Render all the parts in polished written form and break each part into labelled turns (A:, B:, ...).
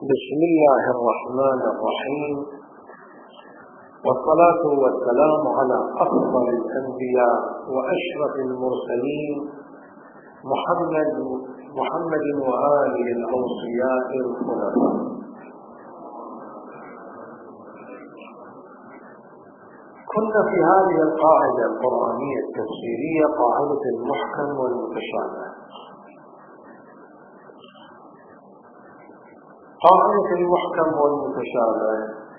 A: بسم الله الرحمن الرحيم، والصلاة والسلام على أفضل الأنبياء وأشرف المرسلين محمد وآله الأوصياء الخلفاء. كنا في هذه القاعدة القرآنية التفسيرية، قاعدة المحكم والمتشابه. قاعدة المحكم والمتشابه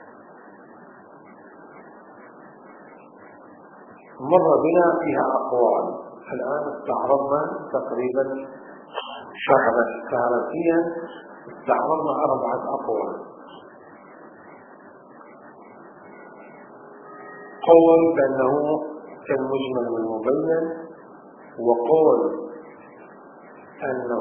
A: مر بنا فيها أقوال. الآن استعرضنا تقريبا شرحا فهرسيا، استعرضنا 4 أقوال. قول بأنه كالمجمل والمبين، وقول أنه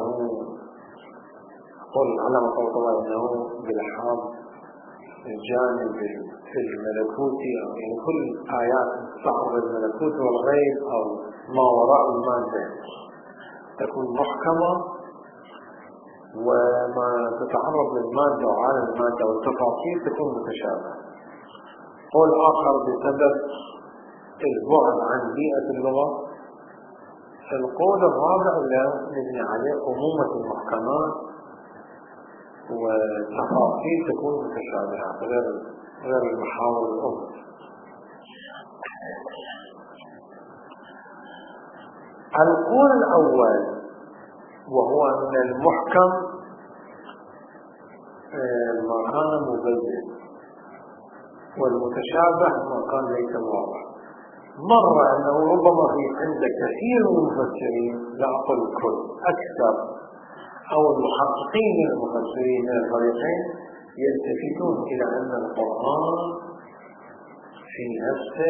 A: قل على ما قلت الله أنه بالحاض الجانب الملكوتي، أو يعني كل آيات تعرض الملكوت والغيب أو ما وراء المادة تكون محكمة، وما تتعرض للمادة وعالم المادة والتفاصيل تكون متشابهة. قول آخر بسبب البعد عن بيئة اللغة. القول الرابع لا نبني عليه أمومة المحكمات والتفاصيل تكون متشابهة غير المحاور الأم. القول الأول وهو أن المحكم ما كان مبين، والمتشابه ما كان ليس واضح. مر أنه ربما في عند كثير من المفسرين، لا أقول الكل، أكثر أو المحققين من المفسرين من الفريقين يلتفتون إلى أن القرآن في نفسه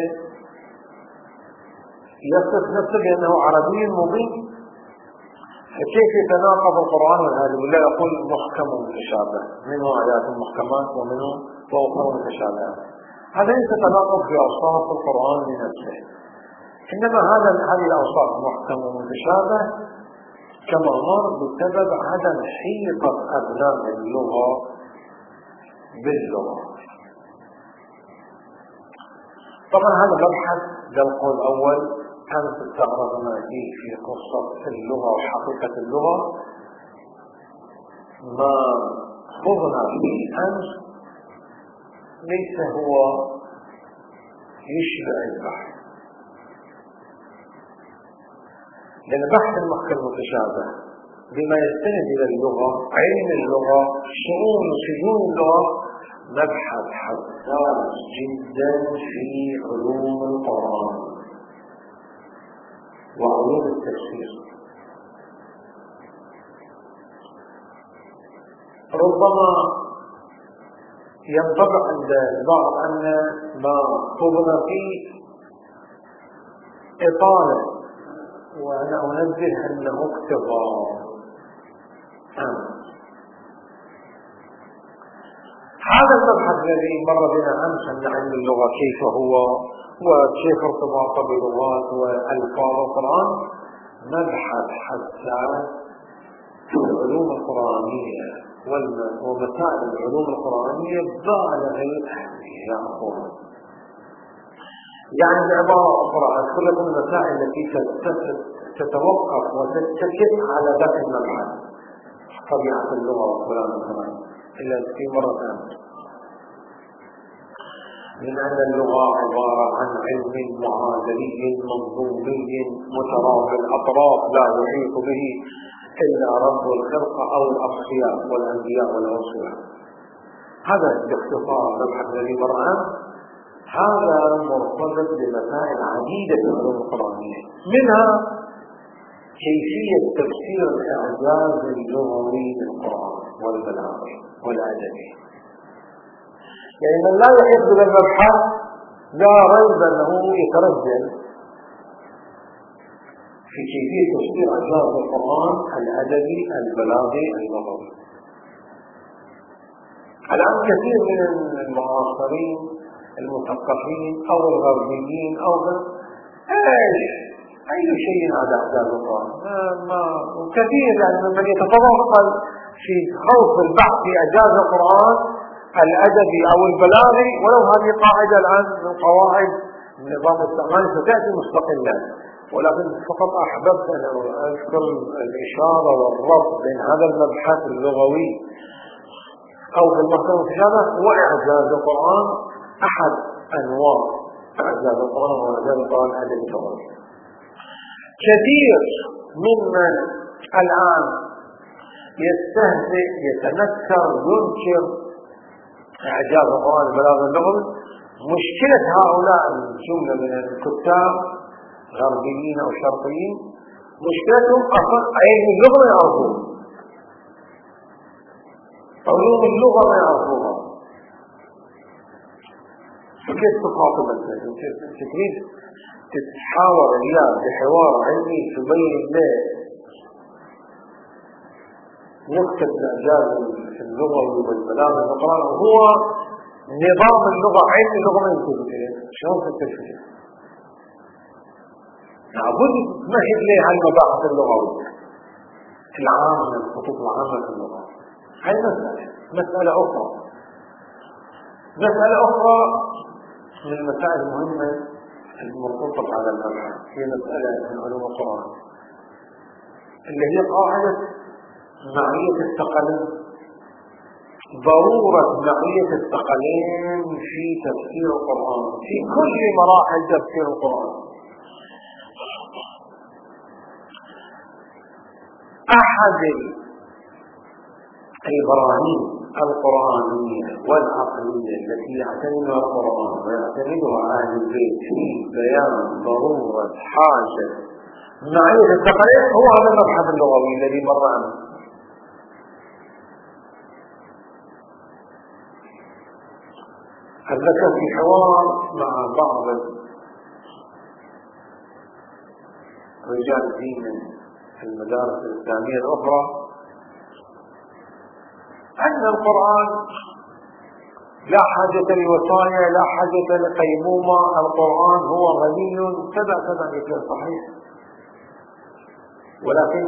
A: يصف نفسه بأنه عربي مبين، فكيف يتناقض القرآن والهادي؟ ولا يقول محكم ومتشابه، منه آيات محكمات ومنه وأخرى متشابهات. هذا ليس تناقض في أوصاف القرآن لنفسه، إنما هذه الأوصاف محكم ومتشابه كما مر بسبب عدم حيطة أبناء اللغة باللغة. طبعا هذا مبحث للقول الأول. كانت استعرضنا فيه في قصة اللغة وحقيقة اللغة. ما خضنا فيه أمس ليس هو يشبع البحث، لأن بحث المحكم المتشابه بما يستند إلى اللغة، علم اللغة، شؤون وسجون اللغة، مبحث حساس جدا في علوم القرآن وعلوم التفسير. ربما ينطبق عند البعض أن ما خضنا فيه إطالة، وأنا أنبه أنه اقتضاء. هذا المبحث الذي مر بنا أمس أن علم اللغة كيف هو وكيف ارتباطه باللغات والألفاظ القرآن، مبحث حساس في العلوم القرآنية ومسائل العلوم القرآنية بالغ الأهمية يا أخوان. يعني بعبارة أخرى، كل المسائل التي تتوقف وتتكئ على ذات المبحث، طبيعة اللغة وكلام القرآن، إلا في مرة ثانية، من أن اللغة عبارة عن علم معادلي منظومي مترابط الأطراف لا يحيط به إلا رب الخلق أو الأصفياء والأنبياء والأوصياء. هذا باختصار المبحث الذي مر. هذا مرتبط بمسائل عديدة في العلوم القرآنية، منها كيفية تفسير الإعجاز اللغوي للقرآن والبلاغي والأدبي. يعني من لا يحب بالمبحث لا ريب أنه يترجل في كيفية تفسير إعجاز القرآن الأدبي البلاغي اللغوي. الآن كثير من المعاصرين المثقفين أو الغربيين أو أي شيء على أعجاز القرآن، وكثير يعني ممن يتطرق في خوض البحث في إعجاز القرآن الأدبي أو البلاغي، ولو هذه قاعدة الآن من قواعد النظام التقني ستأتي مستقلة، ولكن فقط أحببت أن أذكر الإشارة والربط بين هذا المبحث اللغوي أو في المحكمة الشرعية وإعجاز القرآن. أحد أنواع إعجاز القرآن وإعجاز القرآن الأدبي فقط. كثير ممن الآن يستهزئ يتنكر ينكر إعجاز القرآن البلاغ اللغوي. مشكلة هؤلاء الجملة من الكتاب غربيين أو شرقيين مشكلتهم أصلا علم اللغة ما يعرفون، علوم اللغة ما يعرفونها. فكيف تخاطب أنت تريد تتحاور اليوم بحوار علمي تبين له نكتة الإعجاز اللغوي والبلاغ والقرآن هو نظام اللغة، علم اللغة ما ينتبه إليه، شلون تكتشف؟ لابد تمهد له على المباحث اللغوية العامة، الخطوط العامة في اللغة. هاي مسألة أخرى. مسألة أخرى من المسائل المهمة المرتبطة على المبحث هي مسألة من علوم القرآن اللي هي قاعدة معية الثقلين. ضرورة معية الثقلين في تفسير القرآن في كل مراحل تفسير القرآن. أحد البراهين القرآنية والعقلية التي يعتمدها القرآن ويعتمدها أهل البيت في بيان ضرورة حاجة معية الثقلين هو هذا المبحث اللغوي الذي مر عنه. أتذكر في حوار مع بعض رجال الدين في المدارس الإسلامية الأخرى أن القرآن لا حاجة لوصايا، لا حاجة لقيمومة، القرآن هو غني كذا كذا. مثل صحيح، ولكن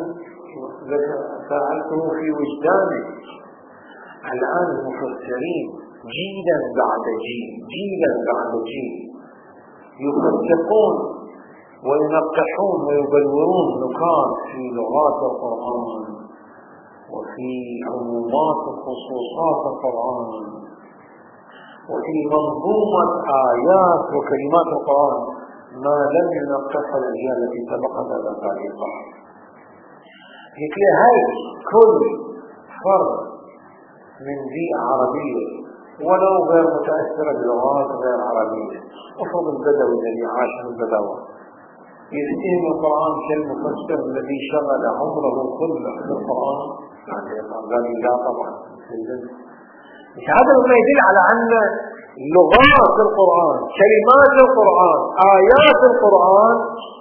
A: سألته في وجدانه الآن المفسرين جيلا بعد جيل جيلا بعد جيل يفسقون وينقحون ويبلورون نكات في لغات القرآن وفي عمومات وخصوصات القرآن وفي منظومة آيات وكلمات القرآن ما لم ينقحها الأجيال التي سبقت هذا تاريخها. مثل هاي كل فرد من بيئة عربية ولو غير متأثرة بلغات غير عربية، افرض البدوي الذي عاش في البدوة يستهم القرآن كالمفسر الذي شغل عمره كله في القرآن، قال لا طبعا. هذا ما يدل على أن لغات القرآن، كلمات القرآن، آيات القرآن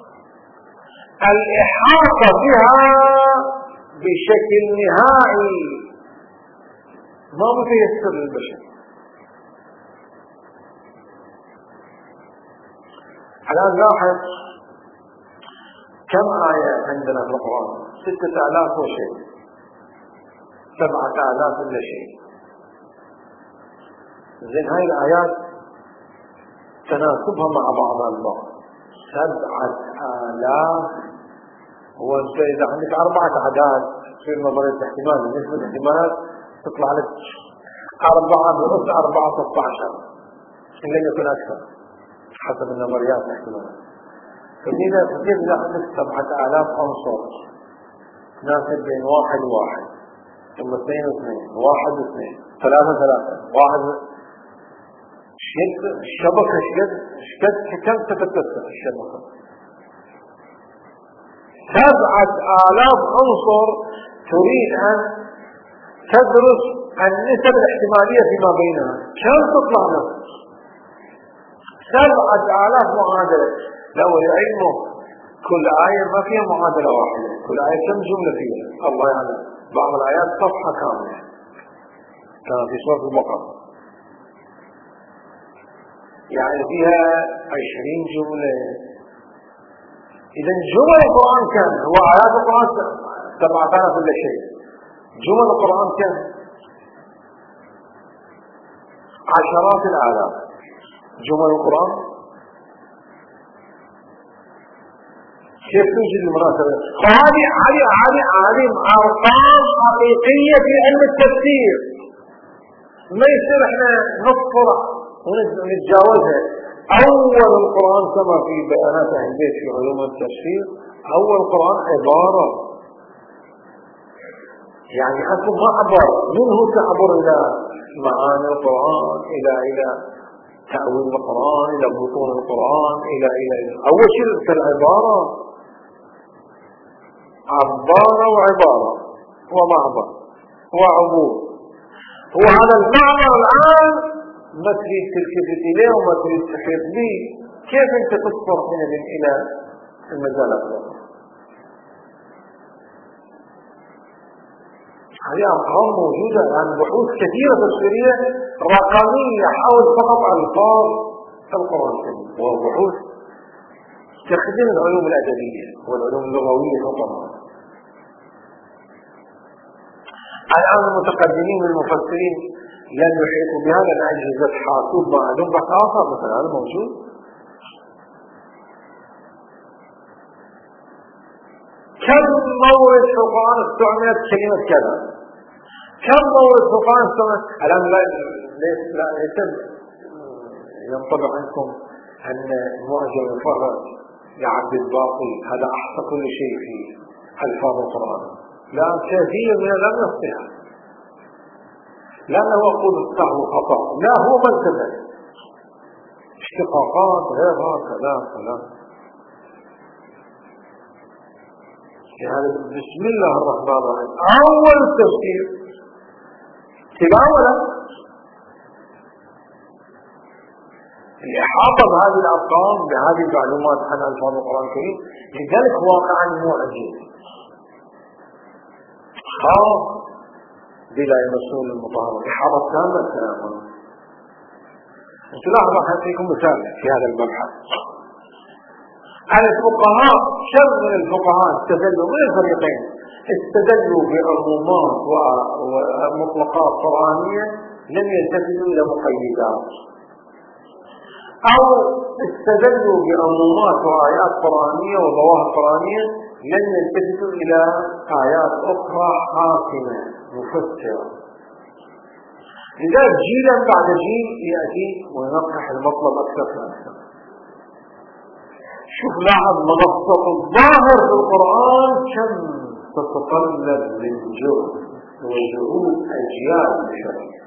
A: الإحاطة بها بشكل نهائي ما متيسر للبشر. الآن لاحظ كم آية عندنا في القرآن؟ 6000 وشيء، 7000 إلا شيء. زين هاي الآيات تناسبها مع بعضها البعض 7000. هو أنت إذا عندك 4 أعداد في نظرية الاحتمال بالنسبة للاحتمالات تطلع لك 4 بنص 4 16 إن لم يكن أكثر حسب النظريات الاحتمالات. فإذا كيف إذا عندك 7000 عنصر تناسب بين 1 و1 ثم 2 و2 1 و2 3 و3 1 الشبكة كم تتكسر الشبكة؟ 7000 عنصر تريد أن تدرس النسب الاحتمالية فيما بينها، كم تطلع لك؟ 7000 معادلة. لو لعلمه كل آية ما فيها معادلة واحدة، كل آية كم جملة فيها الله يعلم. بعض الآيات صفحة كاملة كان في سورة البقرة يعني فيها 20 جملة. إذا جمل القرآن كان هو آيات القرآن 7000 ولا شيء، جمل القرآن كم؟ عشرات الآلاف جمل القرآن. كيف توجد المناسبة؟ هذه أرقام حقيقية في علم التفسير، ما يصير احنا نصفر ونتجاوزها. أول القرآن كما في بيانات أهل البيت في علوم التفسير، أول القرآن عبارة، يعني أصل معبر منه تعبر إلى معاني القرآن، إلى تأويل القرآن، إلى بطون القرآن، إلى أول شيء في العبارة، عبارة وعبارة ومعبر وعبور. وهذا المعبر الآن ما تريد تلتفت إليه وما تريد تحيط به، كيف أنت تصبر من إلى المجالات الأخرى؟ هذه أرقام موجودة عن بحوث كثيرة تفسيرية رقمية حول فقط ألفاظ القرآن الكريم، وبحوث تخدم العلوم الأدبية والعلوم اللغوية فقط. الآن المتقدمين من المفسرين لن يحيطوا بهذا الأجهزة حاسوب مع عندهم بحث آخر مثلا، هذا موجود. كم مورد في القرآن استعملت كلمة كذا، كم مورد في القرآن استعملت. الآن ليس ينطبع عنكم أن معجم الفرد لعبد الباقي هذا أحصى كل شيء في ألفاظ القرآن، لا، كثير من لم يصلح، لأنه أقول الصحو خطأ، لا، هو ملتزم اشتقاقات غيرها كلام. يعني بسم الله الرحمن الرحيم أول التفسير تلاوة الإحاطة بهذه الأرقام بهذه المعلومات عن ألفاظ القرآن الكريم، لذلك واقعا معجز خاص بلا يمسون المطهر إحاطة كاملة كلامه. تلاحظوا حياتيكم مثال في هذا المبحث. الفقهاء شر من الفقهاء استدلوا من الفريقين، استدلوا بعمومات ومطلقات قرآنية لم يلتفتوا إلى مقيدات، أو استدلوا بعمومات وآيات قرآنية وظواهر قرآنية لم يلتفتوا إلى آيات أخرى حاكمة مفسرة. لذلك جيلا بعد جيل يأتي وينقح المطلب أكثر فأكثر. شوف لاحظ منصة الظاهر في القرآن كم تتطلب من جهد وجهود أجيال بشرية.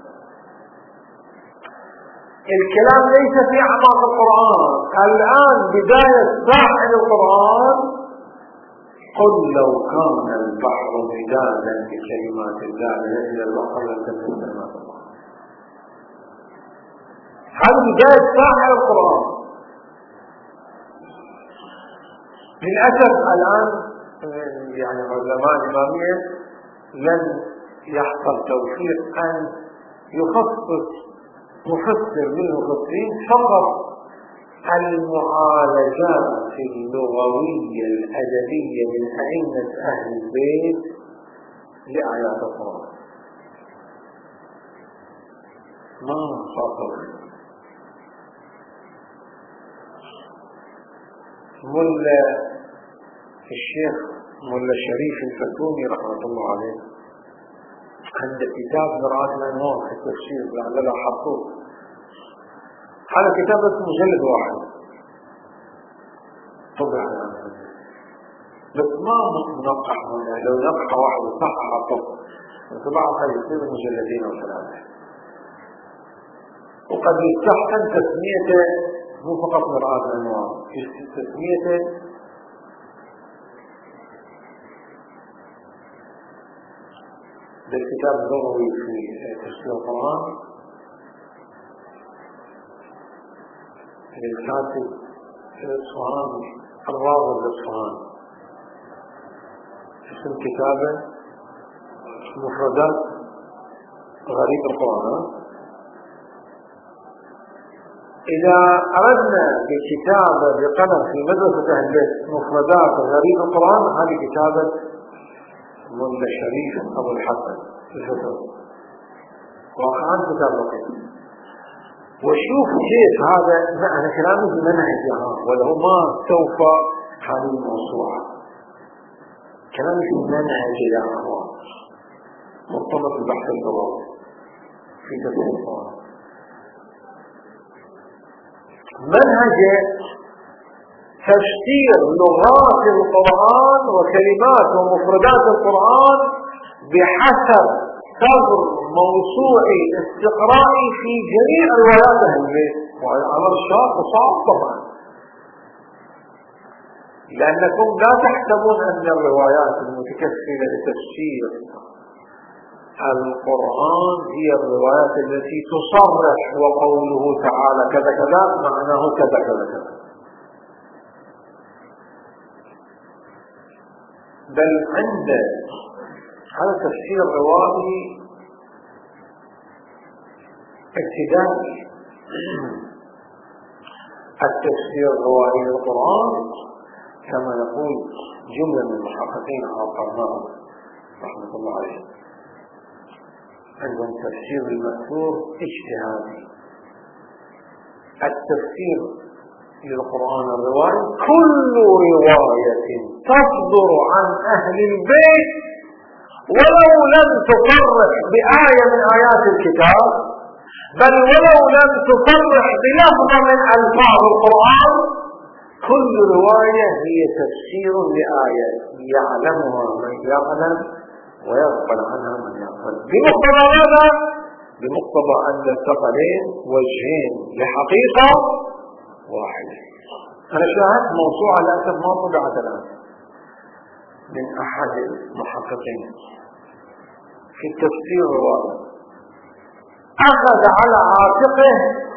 A: الكلام ليس في أعماق القرآن. الآن بداية ساحل القرآن قل لو كان البحر مدادا بكلمات الله لنفد البحر لتنفذ كلمات الله. هذه بداية ساحل القرآن. للأسف الآن يعني علماء الإمامية لن يحصل توفيق أن يخصص مفسر من المفسرين فقط المعالجات اللغوية الأدبية من أئمة أهل البيت لآيات القرآن. ما خاطر ملا الشيخ ملا شريف الفتوني رحمة الله عليه عند كتاب مرآة الأنوار في التفسير لعلنا حطوه. هذا كتاب اسمه مجلد واحد طبعا بس ما منقح منه، لو نقح واحد صح حطوه طبعا يصير مجلدين أو ثلاثة. وقد يستحسن تسميته مو فقط مرآة الأنوار، تسميته بالكتاب اللغوي في تفسير القرآن للكاتب الإصفهاني الراغب الإصفهاني، اسم كتابه مفردات غريب القرآن. إذا أردنا بكتابة بقلم في مدرسة أهل البيت مفردات غريب القرآن، هذه كتابة ملا شريف أبو الحسن الفتوى واقعا كتاب لطيف. وشوف كيف هذا أنا كلامي بمنهج وله ما سوف هذه الموسوعة كلامي في منهج يا أخوان مرتبط البحث اللغوي في تفسير القرآن. منهج تفسير لغات القرآن وكلمات ومفردات القرآن بحسب صدر موسوعي استقرائي في جميع روايات أهل البيت. وعمل شاق وصعب طبعا، لأنكم لا تحسبون أن الروايات المتكفلة لتفسير القرآن هي الروايات التي تصرح وقوله تعالى كذا كذا معناه كذا كذا كذا، بل عند هذا التفسير الروائي ابتدائي. التفسير الروائي للقرآن كما يقول جملة من المحققين عاقرناهم رحمة الله عليه عندهم تفسير المأثور اجتهادي. التفسير للقرآن الروائي كل رواية تصدر عن أهل البيت ولو لم تصرح بآية من آيات الكتاب، بل ولو لم تصرح بلفظ من ألفاظ القرآن، كل رواية هي تفسير لآية يعلمها من يعلم ويغفل عنها من يغفل. بمقتضى ماذا؟ بمقتضى أن الثقلين وجهين لحقيقة واحدة. أنا شاهدت موسوعة للأسف ما طبعت الآن من أحد المحققين في التفسير الروائي، أخذ على عاتقه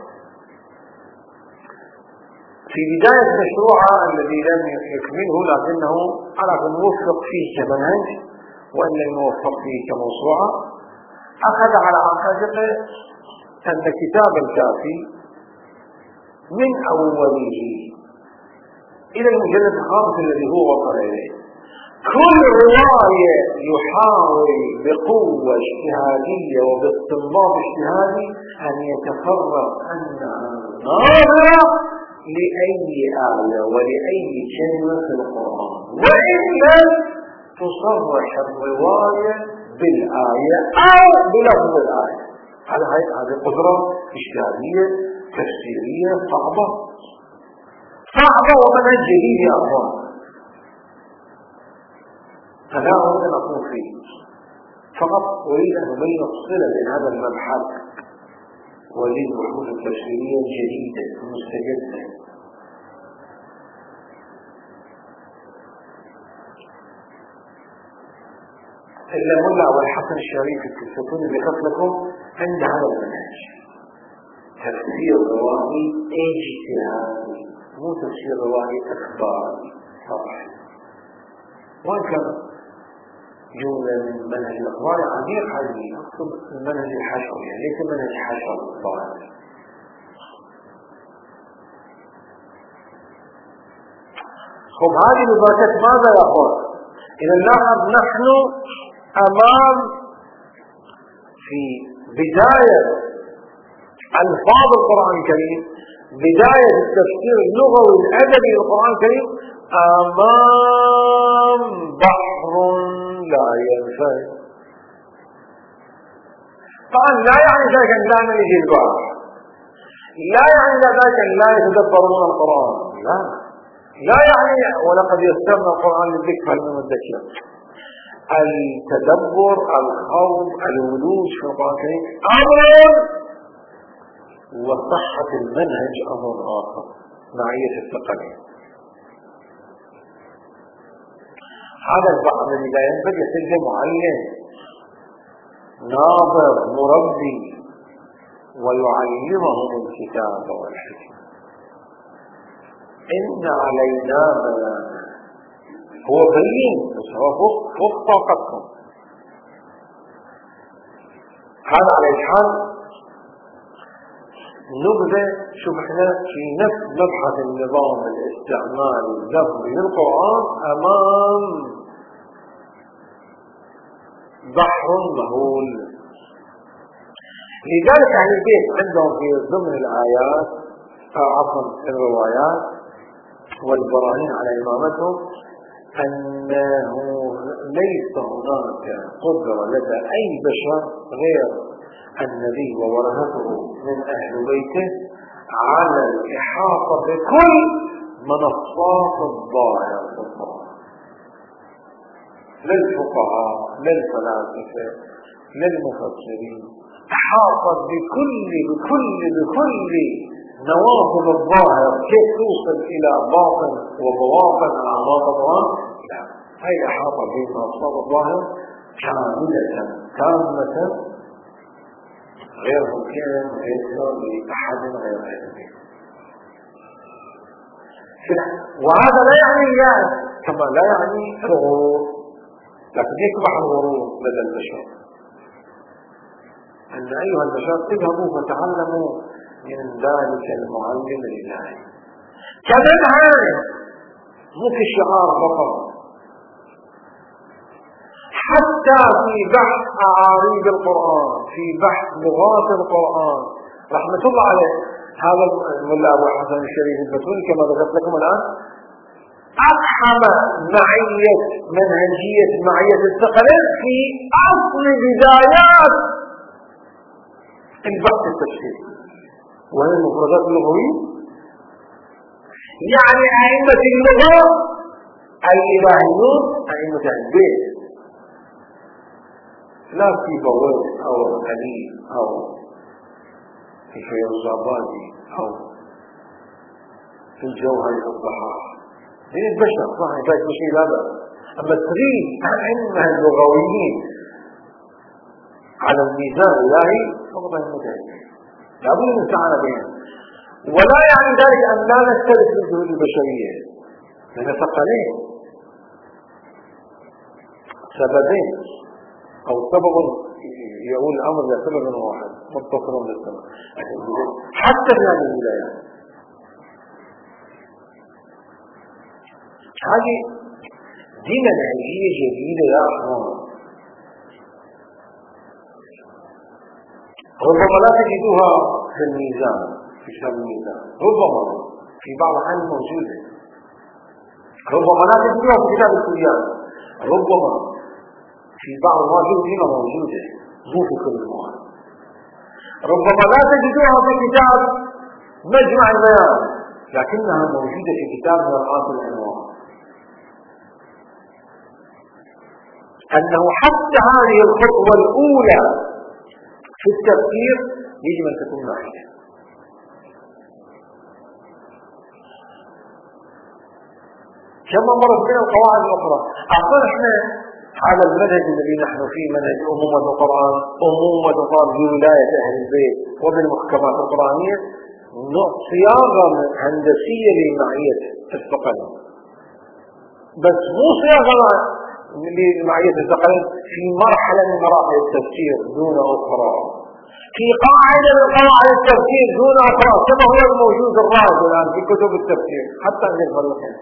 A: في بداية مشروعه الذي لم يكمله لكنه على موفق فيه كمنهج وأن الموفق فيه كموسوعة، أخذ على عاتقه أن كتاب الكافي من أوله إلى المجلد الخامس الذي هو وصل إليه كل رواية يحاول بقوة اجتهادية وباستنباط اجتهادي أن يتفرغ أنها ناظرة لأي آية ولأي كلمة في القرآن، وإلا تصرح الرواية بالآية أو بلفظ الآية. هذه قدرة اجتهادية تفسيرية صعبة ومنهج جديد يا أخوان. فلا أريد أن أقول فيه، فقط أريد أن أبين صلة بين هذا المبحث وبين البحوث التفسيرية الجديدة المستجدة. إلا ملا والحسن الشريف التلفتون اللي لكم عند هذا المنهج تفسير روائي اجتهادي، مو تفسير روائي أخباري صح. وإن كان جملة من منهج الأخبار عميق هذه أقصد المنهج الحشوي، يعني ليس منهج حشو الضوء. خب هذه البركات ماذا يقول؟ إذا نلاحظ نحن أمام في بداية ألفاظ القرآن الكريم، بداية التفسير اللغوي الأدبي للقرآن الكريم، أمام بحر لا ينفد. طبعا لا يعني ذلك أن لا نجي البحر، لا يعني ذلك أن لا يتدبرون القرآن، لا يعني ولقد يسرنا القرآن للذكر المدكر. التدبر، الخوض، الولوج في القرآن الكريم أمر، وصحة المنهج أمر آخر، معية الثقلين. هذا البعض الذي لا ينبغي يصير معلم ناظر مربي ويعلمهم الكتاب والحكمة. إن علينا بيانا، هو بين بس هو فوق طاقتكم. هذا على الحال نبدأ. شوف احنا في نفس مبحث النظام الاستعمالي اللفظي للقرآن أمام بحر مهول. لذلك أهل البيت عندهم في ضمن الآيات عفوا الروايات والبراهين على إمامتهم أنه ليس هناك قدرة لدى أي بشر غير النبي وورثته من أهل بيته على الإحاطة بكل منصات الظاهر في القرآن، للفقهاء للفلاسفة للمفسرين، أحاطت بكل نواصب الظاهر كيف توصل إلى باطن وبواطن أعماق القرآن. لا، هي أحاطت بمنصات الظاهر كاملة غير ممكنة ويسر لأحد غير هذا. وهذا لا يعني اليأس كما لا يعني الغرور، لكن يصبح الغرور لدى البشر أن أيها البشر اذهبوا فتعلموا من ذلك المعلم الإلهي. كمان هذا مو كشعار فقط، حتى في بحث أعاريب القرآن، في بحث لغات القرآن رحمة الله عليه هذا الملا أبو حسن الشريف البتوني كما ذكرت لكم الآن أقحم منهجية معية الثقلين في أصل بدايات البحث التفسيري وهي المفردات اللغوية. يعني أئمة اللغة الإلهيون أئمة البيت، لا في بواب أو حليب أو في فيروزابادي أو في الجوهر الضحاح من البشر صح يحتاج بشيء لا بأس. أما تريد أئمة اللغويين على الميزان الإلهي فقط أئمة البيت لابد من تعالى بهم. ولا يعني ذلك أن لا نختلف من جهود البشرية، لأن ثقلين سببين أو سبب يقول الأمر لسبب واحد متصل بالسبب حتى في هذه الولايات. هذه دي منهجية جديدة يا أخوان، ربما لا تجدوها في الميزان في كتاب الميزان، ربما في بعض الأحيان موجودة، ربما لا تجدوها في كتاب السوريان، ربما في بعض المواجهين موجودة مو في كل المواجهة، ربما لا تجدوها في كتاب مجمع البيان لكنها موجودة في كتاب مرآة الأنوار. أنه حتى هذه الخطوة الأولى في التفكير يجب أن تكون واحدة. كما مرت بين القواعد الأخرى. أعطانا إحنا على المنهج الذي نحن فيه منهج أمومة القرآن، أمومة القرآن بولاية أهل البيت وبالمحكمات القرآنية صياغة هندسية لمعية الثقلين، بس مو صياغة لمعية الثقلين في مرحلة من مراحل التفسير دون أخرى، في قاعدة من قواعد التفسير دون أخرى كما هو الموجود الراجع الآن في كتب التفسير حتى عند الفريقين،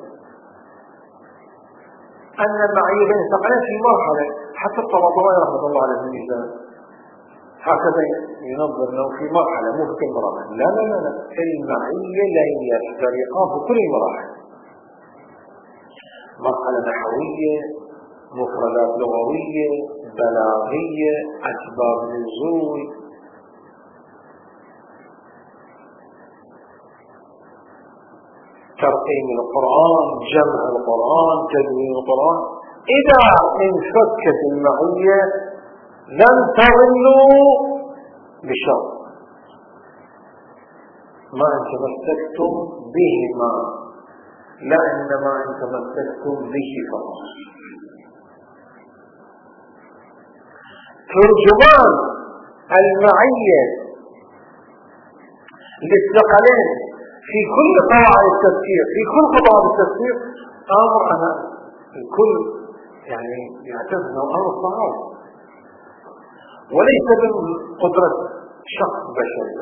A: أن المعية بين الثقلين في مرحلة حتى الطباطبائي رحمة الله عليه الميزان هكذا ينظر له في مرحلة مو في كل مراحل. لا لا لا لا، المعية لن يفترقا في كل المراحل، مرحلة نحوية، مفردات لغوية، بلاغية، أسباب نزول، ترقيم القرآن، جمع القرآن، تدوين القرآن. إذا انفكت المعية لن تضلوا بشر ما إن تمسكتم بهما، لا إنما إن تمسكتم به فقط. ترجمان المعية للثقلين في كل قواعد التفسير، في كل قواعد التفسير أمر أنا الكل يعني يعتبر أنه أمر صعب وليس من قدرة شخص بشري.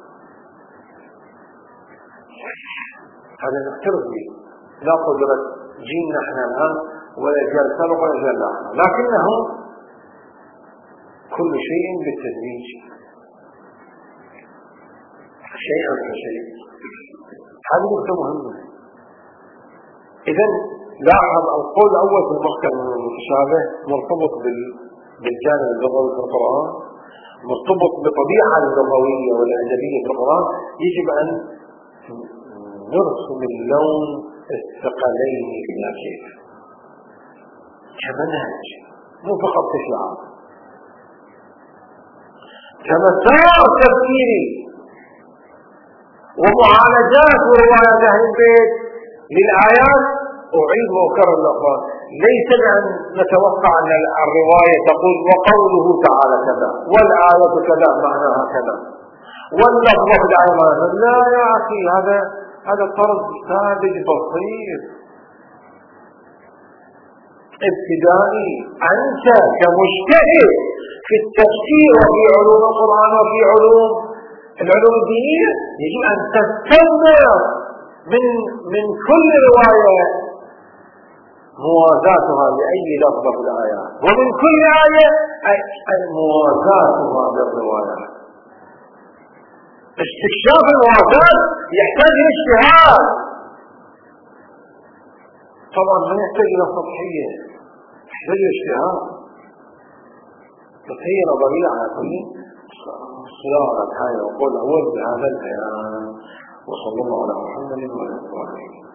A: هذا نعترف به، لا قدرة جيلنا احنا الآن ولا جيل سابق ولا جيل لاحق، لكنه كل شيء بالتدريج شيئا فشيء. هذه نقطة مهمة. إذا لاحظ القول الأول في المحكم المتشابه مرتبط بالجانب اللغوي في القرآن، مرتبط بطبيعة اللغوية والأدبية في القرآن. يجب أن نرسم اللون الثقلين بلا كيف كمنهج، مو فقط كشعار، كمسار تفكيري ومعالجات وروايات أهل البيت للآيات. أعيد وأكرر الأخوان، ليس بأن نتوقع أن الرواية تقول وقوله تعالى كذا والآية كذا معناها كذا واللفظ في الآية معناها. لا يا أخي، هذا طرد ساذج بسيط ابتدائي. أنت كمجتهد في التفسير وفي علوم القرآن وفي العلوم الدينية يجب أن تستنبط من كل رواية موازاتها لأي لفظة في الآيات، ومن كل آية موازاتها للروايات. استكشاف الموازات يحتاج إلى اجتهاد، طبعا ما يحتاج إلى سطحية، يحتاج إلى اجتهاد. هي نظرية على كل صياغة هاي وقول أول بهذا البيان. وصلى الله على محمد وعلى آله.